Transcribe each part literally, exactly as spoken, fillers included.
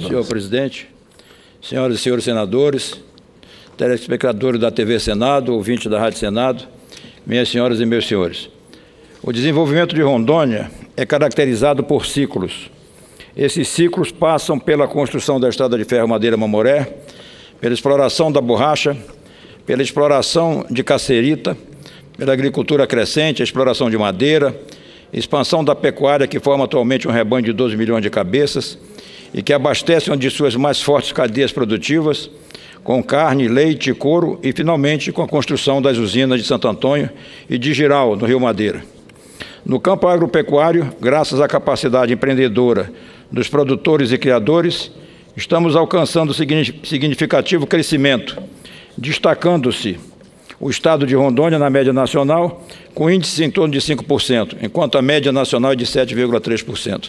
Senhor presidente, senhoras e senhores senadores, telespectadores da T V Senado, ouvintes da Rádio Senado, minhas senhoras e meus senhores. O desenvolvimento de Rondônia é caracterizado por ciclos. Esses ciclos passam pela construção da Estrada de Ferro-Madeira Mamoré, pela exploração da borracha, pela exploração de cassiterita, pela agricultura crescente, a exploração de madeira, expansão da pecuária, que forma atualmente um rebanho de doze milhões de cabeças e que abastece uma de suas mais fortes cadeias produtivas, com carne, leite e couro, e, finalmente, com a construção das usinas de Santo Antônio e de Giral, no Rio Madeira. No campo agropecuário, graças à capacidade empreendedora dos produtores e criadores, estamos alcançando significativo crescimento, destacando-se o estado de Rondônia na média nacional, com índice em torno de cinco por cento, enquanto a média nacional é de sete vírgula três por cento.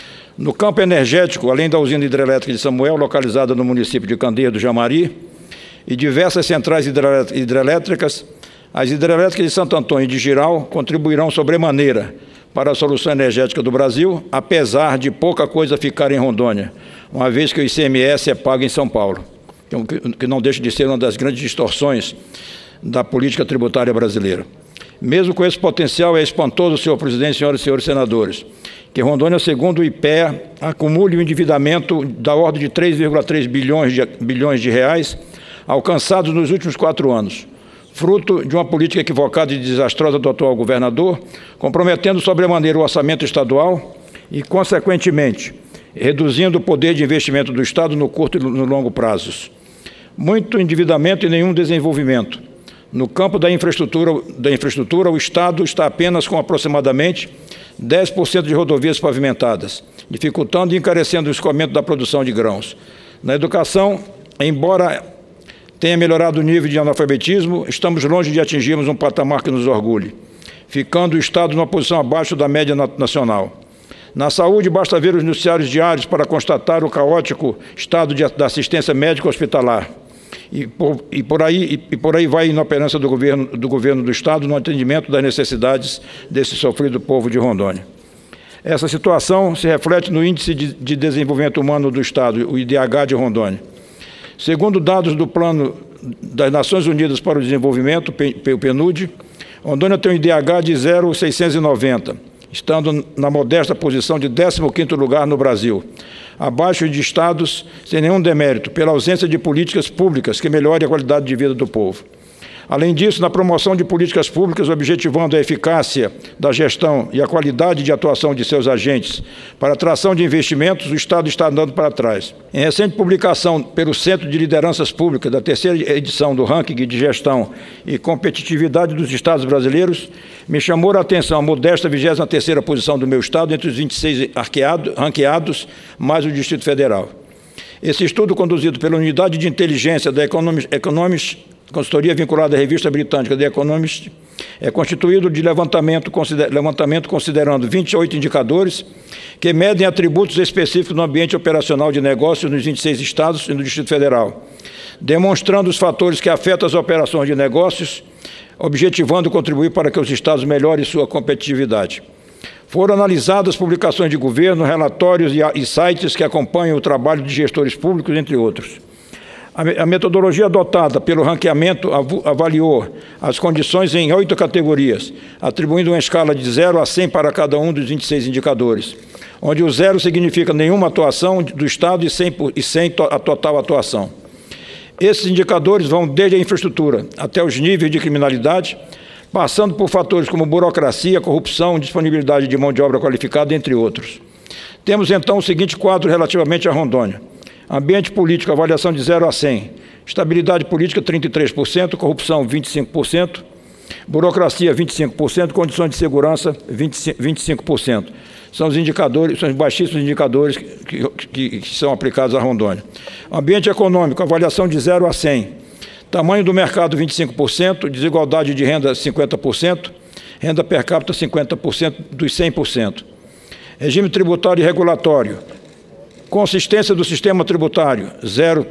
No campo energético, além da usina hidrelétrica de Samuel, localizada no município de Candeia do Jamari, e diversas centrais hidrelétricas, as hidrelétricas de Santo Antônio e de Giral contribuirão sobremaneira para a solução energética do Brasil, apesar de pouca coisa ficar em Rondônia, uma vez que o I C M S é pago em São Paulo, que não deixa de ser uma das grandes distorções da política tributária brasileira. Mesmo com esse potencial, é espantoso, senhor presidente, senhoras e senhores senadores, que Rondônia, segundo o I P E A, acumule um endividamento da ordem de três vírgula três bilhões de, bilhões de reais alcançados nos últimos quatro anos, fruto de uma política equivocada e desastrosa do atual governador, comprometendo sobremaneira o orçamento estadual e, consequentemente, reduzindo o poder de investimento do Estado no curto e no longo prazos. Muito endividamento e nenhum desenvolvimento. No campo da infraestrutura, da infraestrutura, o Estado está apenas com aproximadamente dez por cento de rodovias pavimentadas, dificultando e encarecendo o escoamento da produção de grãos. Na educação, embora tenha melhorado o nível de analfabetismo, estamos longe de atingirmos um patamar que nos orgulhe, ficando o Estado numa posição abaixo da média nacional. Na saúde, basta ver os noticiários diários para constatar o caótico estado de, da assistência médica hospitalar. E por, e, por aí, e, e por aí vai a inoperância do governo, do governo do Estado no atendimento das necessidades desse sofrido povo de Rondônia. Essa situação se reflete no Índice de, de Desenvolvimento Humano do Estado, o I D H de Rondônia. Segundo dados do Plano das Nações Unidas para o Desenvolvimento, o PNUD, Rondônia tem um I D H de zero vírgula seiscentos e noventa, estando na modesta posição de décimo quinto lugar no Brasil, abaixo de estados sem nenhum demérito, pela ausência de políticas públicas que melhorem a qualidade de vida do povo. Além disso, na promoção de políticas públicas objetivando a eficácia da gestão e a qualidade de atuação de seus agentes para a atração de investimentos, o Estado está andando para trás. Em recente publicação pelo Centro de Lideranças Públicas da terceira edição do Ranking de Gestão e Competitividade dos Estados Brasileiros, me chamou a atenção a modesta vigésima terceira posição do meu Estado entre os vinte e seis ranqueados, mais o Distrito Federal. Esse estudo, conduzido pela Unidade de Inteligência da Economist, Economist consultoria vinculada à revista britânica The Economist, é constituído de levantamento, consider, levantamento considerando vinte e oito indicadores que medem atributos específicos no ambiente operacional de negócios nos vinte e seis estados e no Distrito Federal, demonstrando os fatores que afetam as operações de negócios, objetivando contribuir para que os estados melhorem sua competitividade. Foram analisadas publicações de governo, relatórios e sites que acompanham o trabalho de gestores públicos, entre outros. A metodologia adotada pelo ranqueamento avaliou as condições em oito categorias, atribuindo uma escala de zero a cem para cada um dos vinte e seis indicadores, onde o zero significa nenhuma atuação do Estado e cem, e cem a total atuação. Esses indicadores vão desde a infraestrutura até os níveis de criminalidade, passando por fatores como burocracia, corrupção, disponibilidade de mão de obra qualificada, entre outros. Temos, então, o seguinte quadro relativamente a Rondônia. Ambiente político, avaliação de zero a cem. Estabilidade política, trinta e três por cento. Corrupção, vinte e cinco por cento. Burocracia, vinte e cinco por cento. Condições de segurança, vinte e cinco por cento. São os indicadores, são os baixíssimos indicadores que, que, que são aplicados a Rondônia. Ambiente econômico, avaliação de zero a cem. Tamanho do mercado, vinte e cinco por cento. Desigualdade de renda, cinquenta por cento. Renda per capita, cinquenta por cento dos cem por cento. Regime tributário e regulatório. Consistência do sistema tributário, zero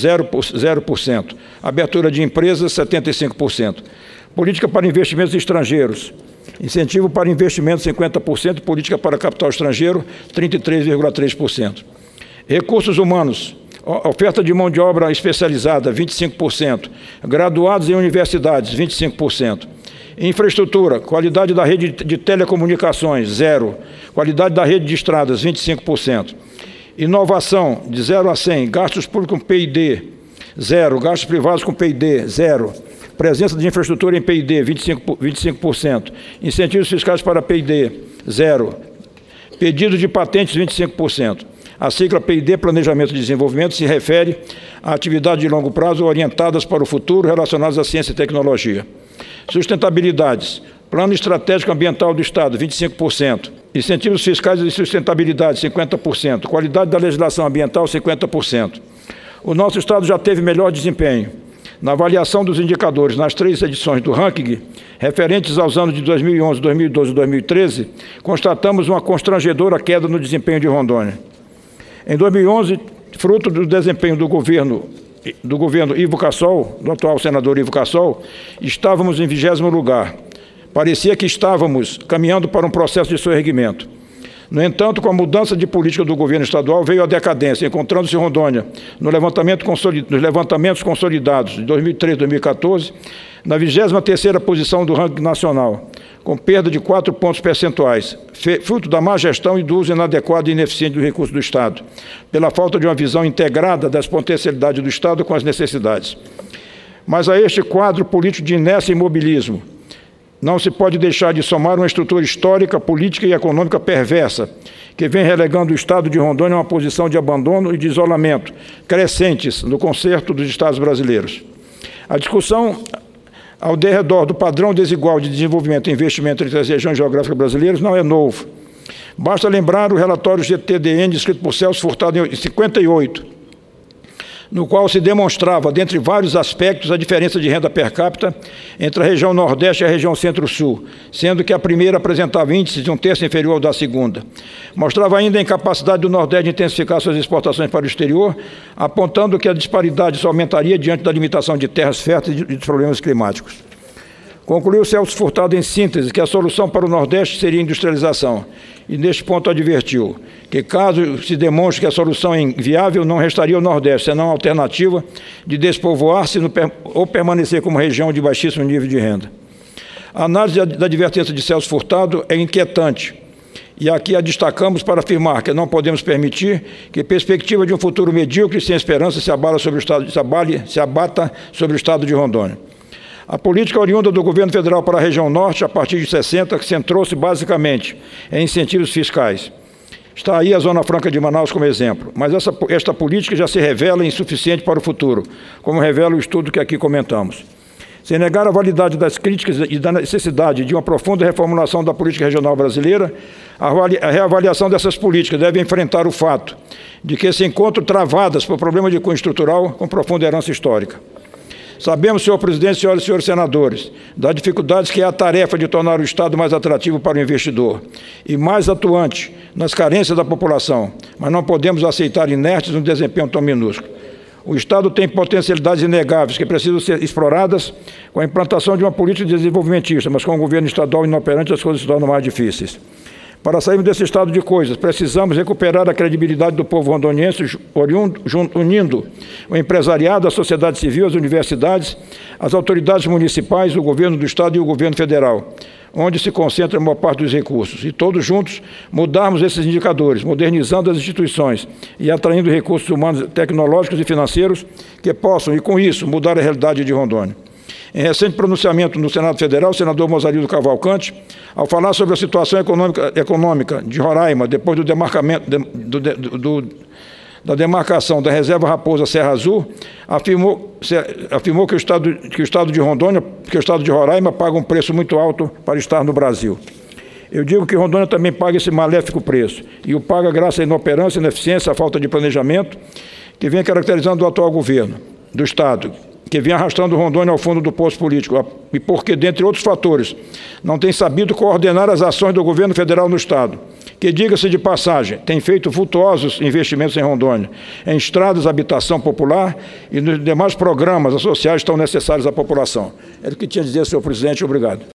por cento. Abertura de empresas, setenta e cinco por cento. Política para investimentos estrangeiros. Incentivo para investimentos, cinquenta por cento. Política para capital estrangeiro, trinta e três vírgula três por cento. Recursos humanos, oferta de mão de obra especializada, vinte e cinco por cento. Graduados em universidades, vinte e cinco por cento. Infraestrutura, qualidade da rede de telecomunicações, zero. Qualidade da rede de estradas, vinte e cinco por cento. Inovação, de zero a cem. Gastos públicos com P I D, zero. Gastos privados com P I D, zero. Presença de infraestrutura em P I D, vinte e cinco por cento. Incentivos fiscais para P I D, zero. Pedido de patentes, vinte e cinco por cento. A sigla P I D, Planejamento de Desenvolvimento, se refere a atividades de longo prazo orientadas para o futuro relacionadas à ciência e tecnologia. Sustentabilidades. Plano Estratégico Ambiental do Estado, vinte e cinco por cento. Incentivos fiscais de sustentabilidade, cinquenta por cento. Qualidade da legislação ambiental, cinquenta por cento. O nosso Estado já teve melhor desempenho. Na avaliação dos indicadores, nas três edições do ranking, referentes aos anos de dois mil e onze, dois mil e doze e dois mil e treze, constatamos uma constrangedora queda no desempenho de Rondônia. Em dois mil e onze, fruto do desempenho do governo, do governo Ivo Cassol, do atual senador Ivo Cassol, estávamos em vigésimo lugar. Parecia que estávamos caminhando para um processo de soerguimento. No entanto, com a mudança de política do governo estadual, veio a decadência, encontrando-se Rondônia no levantamento consolid... nos levantamentos consolidados de dois mil e treze e dois mil e quatorze, na vigésima terceira posição do ranking nacional, com perda de quatro pontos percentuais, fruto da má gestão e do uso inadequado e ineficiente dos recursos do Estado, pela falta de uma visão integrada das potencialidades do Estado com as necessidades. Mas a este quadro político de inércia e imobilismo, não se pode deixar de somar uma estrutura histórica, política e econômica perversa, que vem relegando o Estado de Rondônia a uma posição de abandono e de isolamento, crescentes no concerto dos Estados brasileiros. A discussão ao derredor do padrão desigual de desenvolvimento e investimento entre as regiões geográficas brasileiras não é novo. Basta lembrar o relatório G T D N, escrito por Celso Furtado em cinquenta e oito, no qual se demonstrava, dentre vários aspectos, a diferença de renda per capita entre a região Nordeste e a região Centro-Sul, sendo que a primeira apresentava índices de um terço inferior ao da segunda. Mostrava ainda a incapacidade do Nordeste de intensificar suas exportações para o exterior, apontando que a disparidade só aumentaria diante da limitação de terras férteis e dos problemas climáticos. Concluiu Celso Furtado, em síntese, que a solução para o Nordeste seria a industrialização, e neste ponto advertiu que, caso se demonstre que a solução é inviável, não restaria ao Nordeste, senão a alternativa de despovoar-se ou permanecer como região de baixíssimo nível de renda. A análise da advertência de Celso Furtado é inquietante, e aqui a destacamos para afirmar que não podemos permitir que a perspectiva de um futuro medíocre e sem esperança se, abala sobre o estado, se, abale, se abata sobre o Estado de Rondônia. A política oriunda do governo federal para a região norte, a partir de sessenta, centrou-se basicamente em incentivos fiscais. Está aí a Zona Franca de Manaus como exemplo, mas essa, esta política já se revela insuficiente para o futuro, como revela o estudo que aqui comentamos. Sem negar a validade das críticas e da necessidade de uma profunda reformulação da política regional brasileira, a reavaliação dessas políticas deve enfrentar o fato de que se encontram travadas por problemas de cunho estrutural com profunda herança histórica. Sabemos, senhor presidente, senhoras e senhores senadores, das dificuldades que é a tarefa de tornar o Estado mais atrativo para o investidor e mais atuante nas carências da população, mas não podemos aceitar inertes no desempenho tão minúsculo. O Estado tem potencialidades inegáveis que precisam ser exploradas com a implantação de uma política desenvolvimentista, mas com o governo estadual inoperante as coisas se tornam mais difíceis. Para sairmos desse estado de coisas, precisamos recuperar a credibilidade do povo rondoniense, unindo o empresariado, a sociedade civil, as universidades, as autoridades municipais, o governo do Estado e o governo federal, onde se concentra a maior parte dos recursos. E todos juntos mudarmos esses indicadores, modernizando as instituições e atraindo recursos humanos, tecnológicos e financeiros que possam, e com isso, mudar a realidade de Rondônia. Em recente pronunciamento no Senado Federal, o senador Mozarildo Cavalcante, ao falar sobre a situação econômica, econômica de Roraima, depois do demarcamento, do, do, do, da demarcação da reserva Raposa Serra Azul, afirmou, afirmou que, o estado, que o Estado de Rondônia, que o Estado de Roraima paga um preço muito alto para estar no Brasil. Eu digo que Rondônia também paga esse maléfico preço, e o paga graças à inoperância, ineficiência, à falta de planejamento, que vem caracterizando o atual governo do Estado, que vem arrastando Rondônia ao fundo do poço político, e porque, dentre outros fatores, não tem sabido coordenar as ações do governo federal no Estado, que, diga-se de passagem, tem feito vultuosos investimentos em Rondônia, em estradas, habitação popular e nos demais programas sociais tão necessários à população. É o que tinha a dizer, senhor presidente. Obrigado.